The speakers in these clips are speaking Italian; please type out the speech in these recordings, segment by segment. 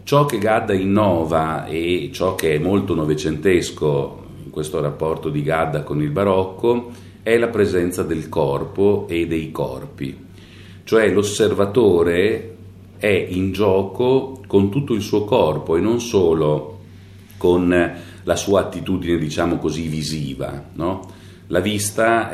Ciò che Gadda innova e ciò che è molto novecentesco in questo rapporto di Gadda con il barocco è la presenza del corpo e dei corpi, cioè l'osservatore è in gioco con tutto il suo corpo e non solo con la sua attitudine, diciamo così, visiva, no? La vista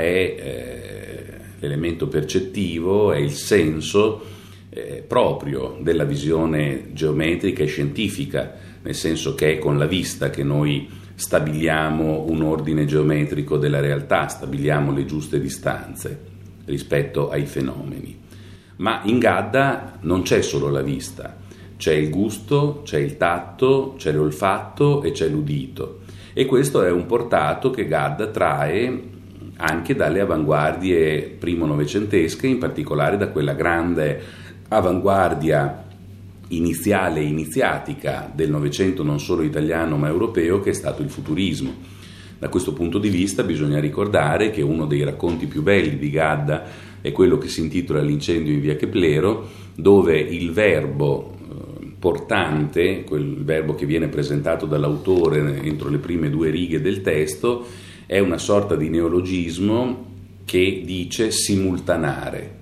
è l'elemento percettivo, è il senso proprio della visione geometrica e scientifica, nel senso che è con la vista che noi stabiliamo un ordine geometrico della realtà, stabiliamo le giuste distanze rispetto ai fenomeni. Ma in Gadda non c'è solo la vista, c'è il gusto, c'è il tatto, c'è l'olfatto e c'è l'udito. E questo è un portato che Gadda trae anche dalle avanguardie primo-novecentesche, in particolare da quella grande avanguardia iniziale e iniziatica del Novecento, non solo italiano ma europeo, che è stato il futurismo. Da questo punto di vista bisogna ricordare che uno dei racconti più belli di Gadda è quello che si intitola L'incendio in via Keplero, dove il verbo portante, quel verbo che viene presentato dall'autore entro le prime 2 righe del testo, è una sorta di neologismo che dice simultanare,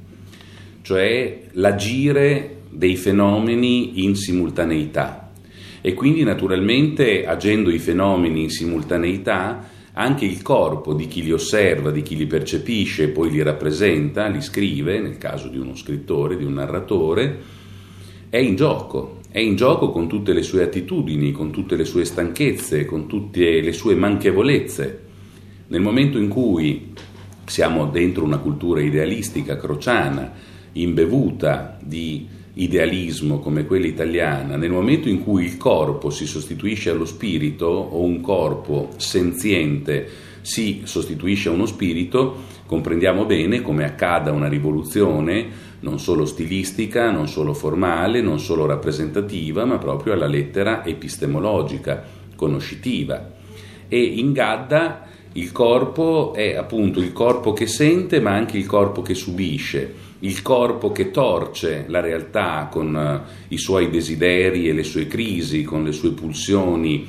cioè l'agire dei fenomeni in simultaneità. E quindi naturalmente, agendo i fenomeni in simultaneità, anche il corpo di chi li osserva, di chi li percepisce e poi li rappresenta, li scrive, nel caso di uno scrittore, di un narratore, è in gioco con tutte le sue attitudini, con tutte le sue stanchezze, con tutte le sue manchevolezze. Nel momento in cui siamo dentro una cultura idealistica, crociana, imbevuta di idealismo come quella italiana, nel momento in cui il corpo si sostituisce allo spirito o un corpo senziente si sostituisce a uno spirito, comprendiamo bene come accada una rivoluzione non solo stilistica, non solo formale, non solo rappresentativa, ma proprio alla lettera epistemologica, conoscitiva. E in Gadda il corpo è appunto il corpo che sente, ma anche il corpo che subisce, il corpo che torce la realtà con i suoi desideri e le sue crisi, con le sue pulsioni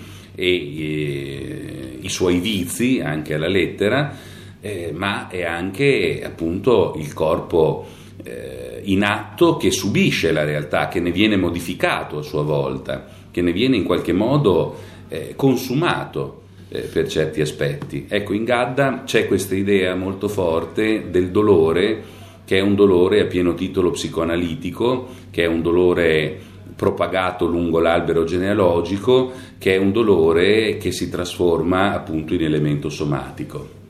e i suoi vizi, anche alla lettera, ma è anche appunto il corpo in atto che subisce la realtà, che ne viene modificato a sua volta, che ne viene in qualche modo consumato per certi aspetti. Ecco, in Gadda c'è questa idea molto forte del dolore, che è un dolore a pieno titolo psicoanalitico, che è un dolore propagato lungo l'albero genealogico, che è un dolore che si trasforma appunto in elemento somatico.